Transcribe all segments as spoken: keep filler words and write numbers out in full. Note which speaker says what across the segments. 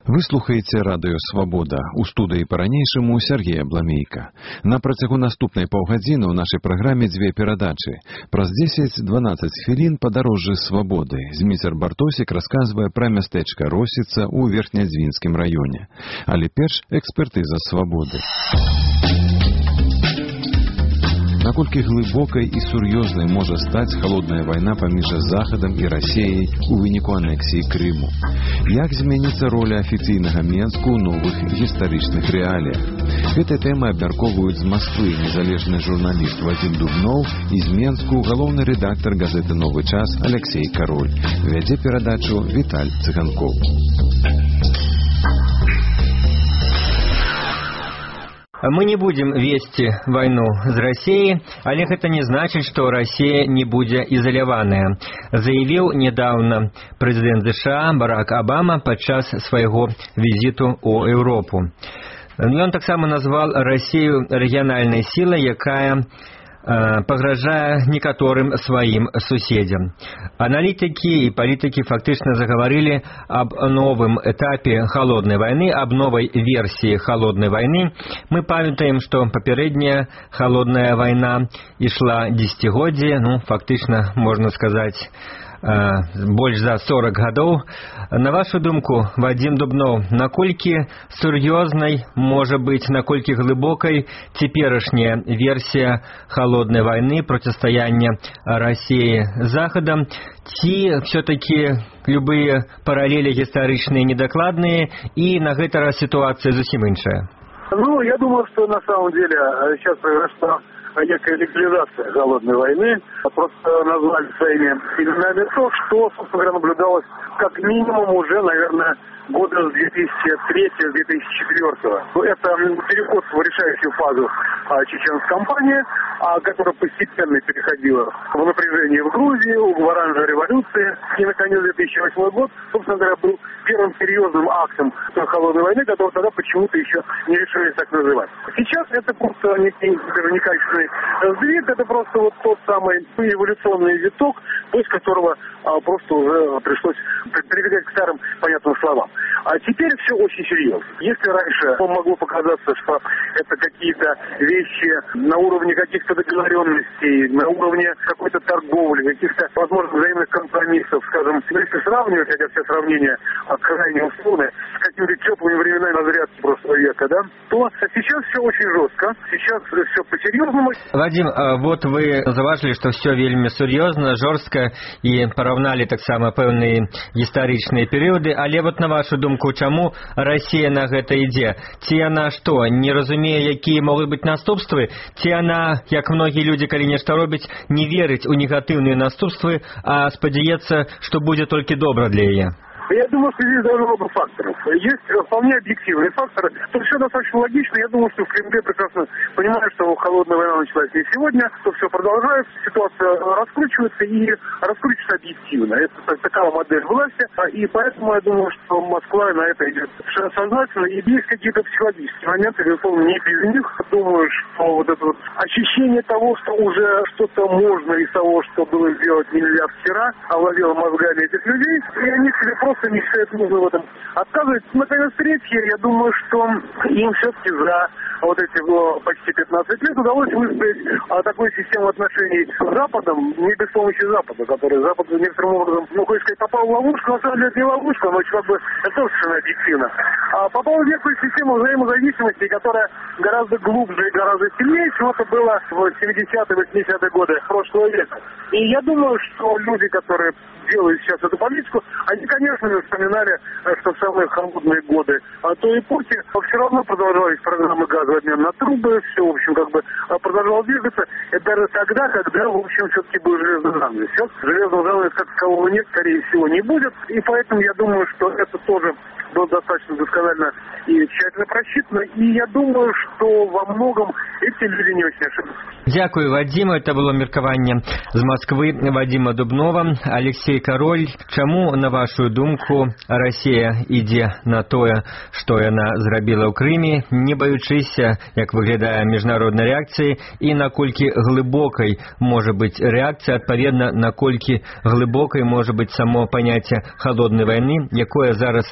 Speaker 1: Вы слухаеце радыё «Свабода». У студыі па-ранейшаму Сергея Бламейка. На працягу наступнай паўгадзіны ў нашай праграме дзве перадачы. Праз дзесяць-дванаццаць хвілін падарожжы свабоды. Зміцер Бартосік расказвае пра мястэчка Росіца ў Верхнядзвінскім раёне. Але перш экспертыза свабоды. Наколькі глыбокай і сур'ёзнай можа стаць халодная вайна паміж Захадам і Расіяй у выніку анексіі Крыму? Як зменіцца роля афіцыйнага Менску ў новых гістарычных рэаліях? Гэтай тэмай абмяркоўваюць з Масквы незалежны журналіст Вадзім Дубноў і з Менску галоўны рэдактар газеты «Новы час» Алексей Кароль. Вядзе перадачу Віталь Цыганкоў.
Speaker 2: Мы не будем вести войну с Россией, але это не значит, что Россия не будет изолированная, заявил недавно президент США Барак Обама подчас своего визиту у Европу. Он так само назвал Россию региональной силой, якая пагражае некаторым сваім суседзям. Аналітыкі і палітыкі фактычна заговорили об новым этапе холодной войны, об новой версии холодной войны. Мы памятаем, что папярэдняя холодная война ішла десятигоддзе, ну, фактычна, можно сказать, больш за сорок гадоў. На вашу думку, Вадзім Дубноў, наколькі сур'ёзнай можа быць, наколькі глыбокай цяперашняя версія холодной войны, противостояния России с Заходом, ці все-таки любые параллели гістарычныя недокладные, и на гэты раз ситуация зусім іншая?
Speaker 3: Ну, я думаю, что на самом деле сейчас произошла некая легализация голодной войны. Просто назвали своими именами то, что, собственно говоря, наблюдалось как минимум уже, наверное, года с две тысячи третьего — две тысячи четвёртого. Это переход в решающую фазу а, чеченской кампании, а, которая постепенно переходила в напряжение в Грузии, в оранжевой революции. И, наконец, две тысячи восьмой год, собственно говоря, был первым серьезным актом той холодной войны, которую тогда почему-то еще не решили так называть. Сейчас это просто некий некачественный сдвиг, это просто вот тот самый эволюционный виток, после которого а, просто уже пришлось прибегать к старым понятным словам. А теперь все очень серьезно. Если раньше могло показаться, что это какие-то вещи на уровне каких-то договоренностей, на уровне какой-то торговли, каких-то, возможно, взаимных компромиссов, скажем, если сравнивать, хотя все сравнения крайне условны, с какими-то теплыми временами разрядки прошлого века, да, то сейчас все очень жестко, сейчас все по-серьезному.
Speaker 2: Вадим, вот вы заважили, что все вельми серьезно, жестко, и поравнали так само певные историчные периоды, але вот на вашу думку, чаму Россия на гэта ідзе? Ці яна што, не разумее, якія могуць быць наступствы? Ці яна, як многія людзі, калі нешта робяць, не верыць у негатыўныя наступствы, а спадзяецца, што будзе толькі добра для яе?
Speaker 3: Я думаю, что здесь даже много факторов. Есть вполне объективные факторы. То все достаточно логично. Я думаю, что в Кремле прекрасно понимают, что холодная война началась не сегодня, что все продолжается, ситуация раскручивается и раскручивается объективно. Это такая модель власти. И поэтому я думаю, что Москва на это идет сознательно. И есть какие-то психологические моменты, безусловно, не без них. Думаю, что вот это вот ощущение того, что уже что-то можно из того, что было сделать нельзя вчера, овладело мозгами этих людей, и они себе просто не считают нужно в этом отказывать. Наконец, третье, я думаю, что им все-таки за вот эти ну, почти пятнадцать лет удалось выстроить а, такую систему отношений с Западом, не без помощи Запада, который Запад некоторым образом, ну, хочешь сказать, попал в ловушку, на самом деле это не ловушка, но как бы это тоже совершенно объективно. А попал в некую систему взаимозависимости, которая гораздо глубже и гораздо сильнее, чем это было в семидесятые — восьмидесятые годы прошлого века. И я думаю, что люди, которые делают сейчас эту политику, они, конечно, вспоминали, что в самые холодные годы той эпохи все равно продолжались программы газового обмена на трубы, все, в общем, как бы продолжало двигаться. Это даже тогда, когда, в общем, все-таки был железный занавес. Сейчас железного занавеса как такового нет, скорее всего, не будет. И поэтому я думаю, что это тоже было достаточно досконально и тщательно просчитано. И я думаю, что во многом эти люди не очень ошибаются.
Speaker 2: Дякую, Вадиму. Это было меркаванне з Москвы Вадима Дубнова. Алексей Кароль, чаму, на вашу думку, Россия ідзе на тое, што яна зрабіла ў Крыме, не баючыся, як выглядае міжнародная рэакцыя, і наколькі глыбокай можа быць рэакцыя, адпаведна, наколькі глыбокай можа быць само паняцце холоднай вайны, якое зараз зноў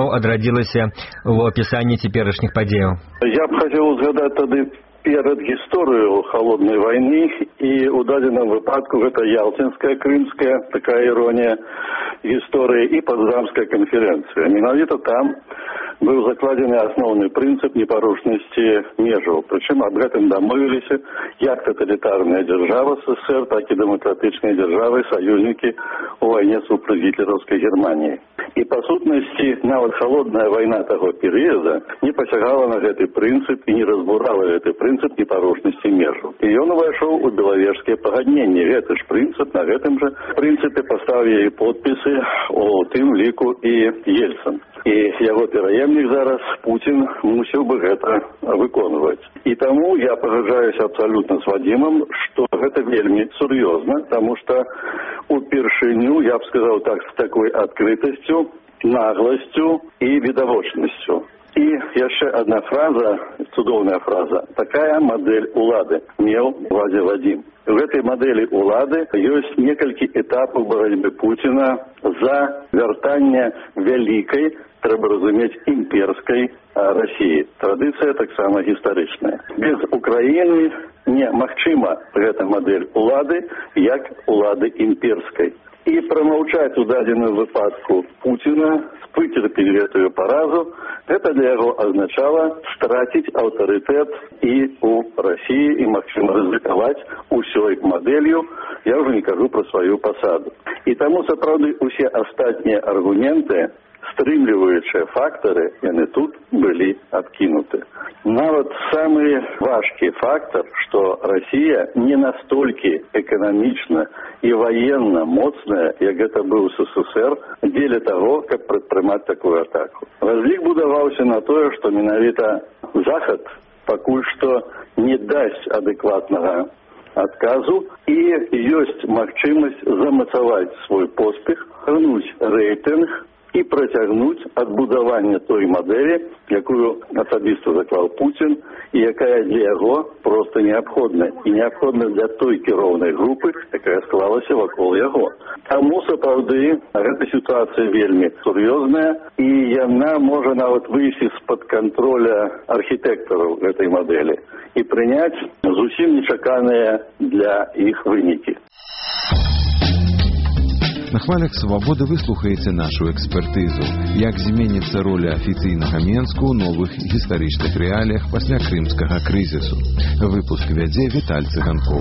Speaker 2: зноў адрадзілася ў апісанні цяперашніх падзеяў?
Speaker 4: Я б хацеў узгадаць тады перад гісторыю халоднай вайны, і ў дадзеным выпадку гэта ялтинская, крымская, такая іронія гісторыі, і Потсдамская канферэнцыя. Менавіта там быў закладзены асноўны прынцып непарушнасці межаў. Прычым аб гэтым дамовіліся як таталітарная дзяржава СССР, так і дэмакратычныя дзяржавы, саюзнікі ў вайне супраць гітлераўскай Германіі. І па сутнасці нават халодная вайна таго перыяда не пасягала на гэты прынцып і не разбурала гэты прынцып непарушнасці межаў. І ён увайшоў у белавежскія пагадненні. Гэты ж прынцып, на гэтым жа прынцыпе паставілі подпісы у тым ліку і Ельцин. І яго пераемнік зараз, Путін, мусіў бы гэта выконваць. І таму я пагаджаюся абсалютна з Вадзімам, што гэта вельмі сур'ёзна, таму што упершыню, я б сказаў так, з такой адкрытасцю, нагласцю і відавочнасцю. І яшчэ одна фраза, цудоўная фраза. Такая модель улады меў Вадзя Вадзім. В этой модели улады ёсць некалькі этапаў барацьбы Путіна за вяртанне вялікай, трэба разумець, імперскай России. Традыцыя таксама гістарычная. Без Украіны немагчыма гэта модель улады, як улады імперскай. І прамаўчаць у дадзеным выпадку Путіна, выцерпець гэтую паразу, гэта для яго азначала страціць аўтарытэт і у России, і магчыма рызыкаваць усёй мадэлью, я ўжо не кажу пра сваю пасаду. І таму сапраўды усе астатнія аргументы, стрымліваючыя фактары, яны тут былі адкінуты. Нават самы важкі фактар, што Россия не настолькі эканамічна і военна моцная, як гэта быў СССР, дзеля таго, каб прадпрымаць такую атаку. Разлік будаваўся на тое, што менавіта Захад пакуль што не дасць адэкватнага адказу, і ёсць магчымасць замацаваць свой поспех, гнуць рэйтынг і працягнуць адбудаванне той мадэлі, якую асабіста заклаў Путін, і якая для яго проста неабходна. І неабходна для той кіроўнай групы, якая склалася вакол яго. Таму сапраўды гэта сітуацыя вельмі сур'ёзная, і яна можа нават выйсці з-пад кантроля архітэктараў гэтай мадэлі і прыняць зусім нечаканыя для іх вынікі.
Speaker 1: На хвалях свабоды вы слухаеце нашу экспертызу. Як зменіцца роля афіцыйнага Менску ў новых гістарычных рэаліях пасля крымскага крызісу. Выпуск вядзе Віталь Цыганкоў.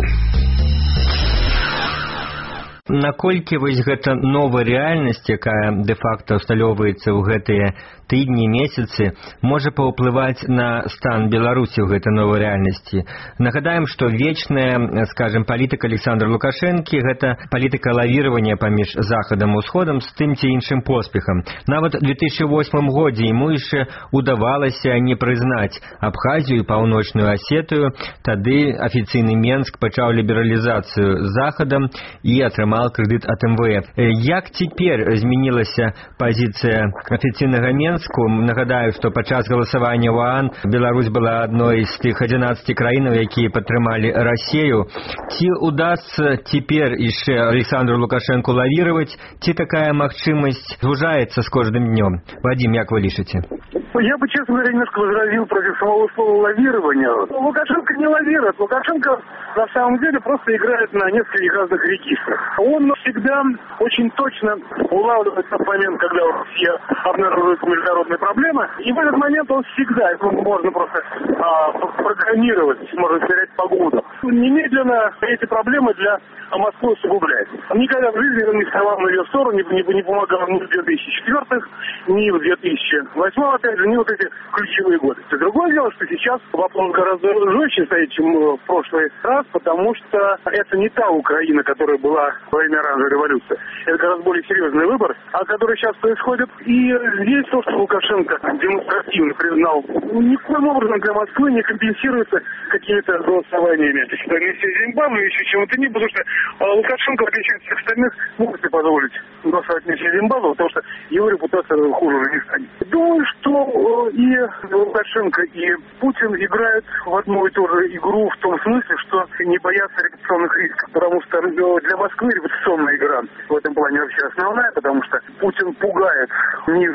Speaker 2: Наколькі вось гэта новая рэальнасць, якая дэ-факта ўсталёўваецца ў гэтыя тыдні, месяцы, можа паўплываць на стан Беларусі ў гэтай новай рэальнасці? Нагадаем, што вечная, скажем, палітыка Александра Лукашэнкі – гэта палітыка лавіравання паміж Захадам і Усходам з тым ці іншым поспехам. Нават у две тысячи восьмым годзе яму яшчэ удавалася не прызнаць Абхазію і Паўночную Асетыю. Тады афіцыйны Менск пачаў лібералізацыю з Захадам і атрымаў кредит от эм вэ эф. Як цяпер змянілася пазіцыя афіцыйнага Менску? Нагадаю, што падчас галасавання ў ОАН Беларусь была адной з тых адзінаццаці краінаў, якія падтрымалі Расію. Ці удасца цяпер яшчэ Александру Лукашэнку лавіраваць, ці такая магчымасць звужаецца з кожным днём? Вадим, як вы лічыце?
Speaker 3: Я бы, честно говоря, немножко возразил против самого слова лавирования. Лукашенко не лавирует. Лукашенко на самом деле просто играет на нескольких разных регистрах. Он всегда очень точно улавливает тот момент, когда Россия обнаруживает международные проблемы. И в этот момент он всегда, это можно просто а, программировать, можно терять погоду. Немедленно эти проблемы для Москвы усугубляет. Никогда в жизни он не вставал на ее сторону, не, не, не помогал ни в две тысячи четвёртом, ни в две тысячи восьмом, опять же, не вот эти ключевые годы. И другое дело, что сейчас вопрос гораздо жестче стоит, чем в прошлый раз, потому что это не та Украина, которая была во время оранжевой революции. Это гораздо более серьезный выбор, а который сейчас происходит. И здесь то, что Лукашенко демонстративно признал, никаким образом для Москвы не компенсируется какими-то голосованиями. Миссия Зимбабве, еще чему-то не, потому что Лукашенко, в отличие от всех остальных, может себе позволить голосовать миссию Зимбабве, потому что его репутация хуже уже не станет. Думаю, что и Лукашенко, и Путин играют в одну и ту же игру в том смысле, что не боятся репутационных рисков, потому что для Москвы репутационная игра в этом плане вообще основная, потому что Путин пугает мир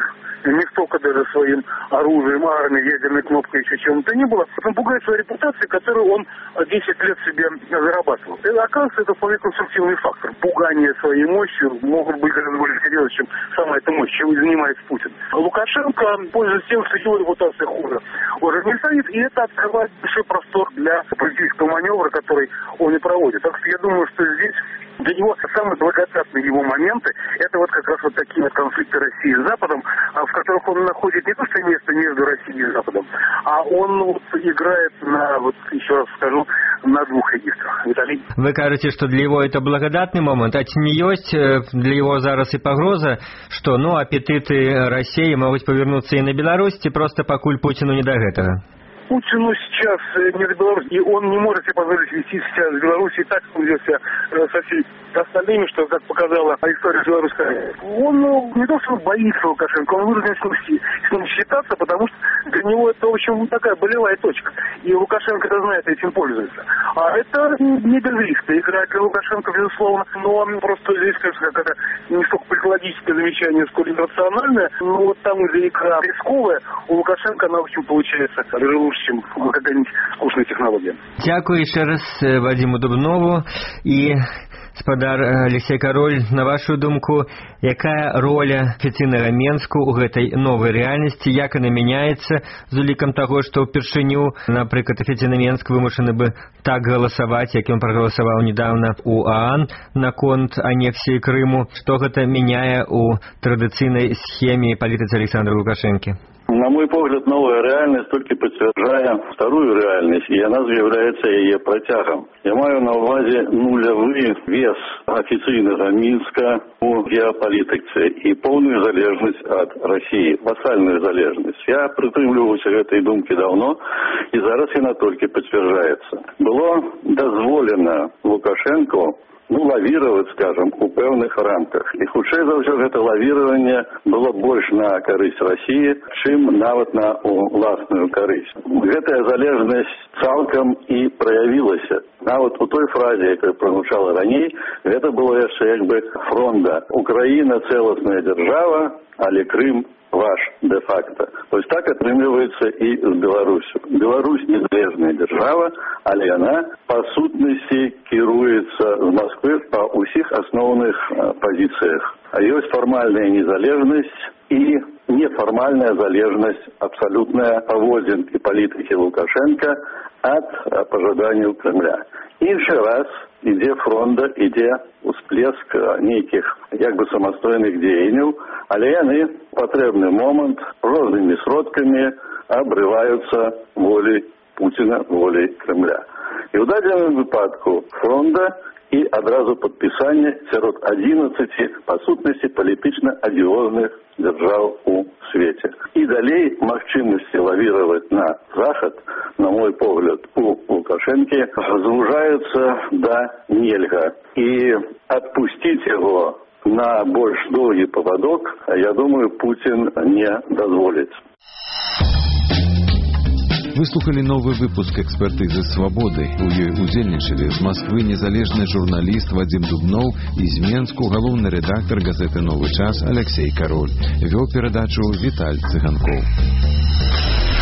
Speaker 3: не столько даже своим оружием, армией, ядерной кнопкой, еще чем-то не было. Он пугает своей репутацией, которую он десять лет себе зарабатывал. И оказывается, это вполне конструктивный фактор. Пугание своей мощью могут быть гораздо более серьезно, чем сама эта мощь, чем занимается Путин. Лукашенко пользуется тем, что его репутация хуже уже не станет, и это открывает большой простор для политического маневра, который он и проводит. Так что я думаю, что здесь для него самые благодатные его моменты – это вот как раз вот такие вот конфликты России с Западом, в которых он находит не то что место между Россией и Западом, а он вот играет на, вот еще раз скажу, на двух регистрах. Виталий?
Speaker 2: Вы кажете, что для его это благодатный момент, а ці не ёсць для его зараз и погроза, что ну аппетиты России могут повернуться и на Беларусь, и просто покуль Путину не до этого?
Speaker 3: Путину сейчас не до Беларуси, и он не может себе позволить вести сейчас в Беларуси так, как он ведет себя со всеми остальными, что, как показала история белорусская. Он ну, не то, что боится Лукашенко, он вынужден с ним считаться, потому что для него это, в общем, такая болевая точка. И Лукашенко это знает, этим пользуется. А это не без риска. Игра для Лукашенко, безусловно, но просто здесь, кажется, как это не столько психологическое замечание, сколько рациональное. Но вот там, где игра рисковая, у Лукашенко она, в общем, получается даже лучше, чем какая-нибудь скучная технология.
Speaker 2: Дякую еще раз Вадиму Дубнову. И спадар Алексей Кароль, на вашу думку, якая роля афіцыйнага Менску ў гэтай новай рэальнасці, як яна мяняецца з улікам таго, што ўпершыню, напрыклад, афіцыйны Менск вымушаны бы так галасаваць, як ён прагаласаваў недавно у ААН наконт анексіі Крыму, што гэта мяняе ў традыцыйнай схеме палітыцы Александра Лукашэнкі?
Speaker 4: На мой погляд, новая реальность только подтверждает вторую реальность, и она является ее протягом. Я маю на увазі нулевый вес официального Минска у геополитике и полную залежность от России, вассальную залежность. Я притримлювався этой думки давно, и зараз она только подтверждается. Было дозволено Лукашенко ну, лавировать, скажем, у пэўных рамках. И хутчэй за ўсё гэта лавирование было больше на карысць России, чым нават на уласную карысць. Гэтая залежнасць цалкам и проявілася. Нават у той фразе, якая прагучала раней, гэта было яшчэ як бы фронда. Украина целостная держава, але Крым ваш де-факто. То есть так атрымліваецца і з Беларусью. Беларусь незалежная держава, але она по сутнасці кіруецца з Москвы по усіх асноўных позициях. А ёсць фармальная незалежнасць и неформальная залежнасць, абсолютная паводзін и палітыкі Лукашенко от пожаданняў Кремля. Іншы раз ідзе фронда, ідзе усплеск нейкіх як бы самастойных дзеянняў, але яны патрэбны момант рознымі сродкамі абрываюцца волей Путина, волей Кремля. І ў дадзеным выпадку фронда и адразу подписание сярод одиннадцати по сутнасці палітычна адиозных держав у свете. И далей магчымасці лавировать на Захад, на мой погляд, у Лукашенко звужаются до нельга. И отпустить его на больш доўгі поводок, я думаю, Путин не дозволит.
Speaker 1: Выслухали новый выпуск «Экспертизы свободы». У ёй удзельнічалі з Москвы незалежны журналіст Вадим Дубнов і з Менску галоўны рэдактар газеты «Новы час» Алексей Кароль. Вёў перадачу Віталь Цыганкоў.